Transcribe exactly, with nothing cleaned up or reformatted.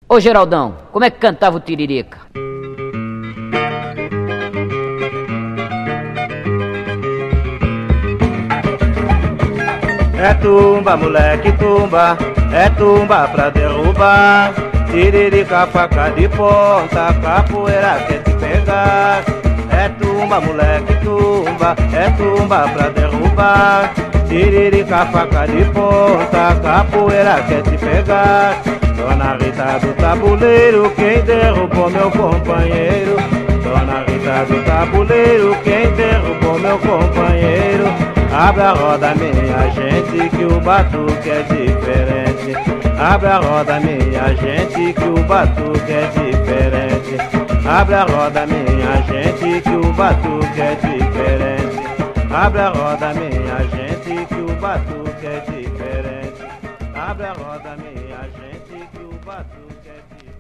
Ô Geraldão, como é que cantava o Tiririca? É tumba, moleque, tumba, é tumba pra derrubar. Tiririca, faca de ponta, capoeira quer te pegar. É tumba, moleque, tumba, é tumba pra derrubar. Tiririca, faca de ponta, capoeira quer te pegar. Dona Rita do tabuleiro, quem derrubou meu companheiro? Dona Rita do tabuleiro, quem derrubou meu companheiro? Abre a roda, minha gente, que o batuque é diferente. Abre a roda, minha gente, que o batuque é diferente. Abre a roda, minha gente, que o batuque é diferente. Abre a roda, minha gente, que o batuque é diferente. Abre a roda, minha gente, que o batuque é diferente.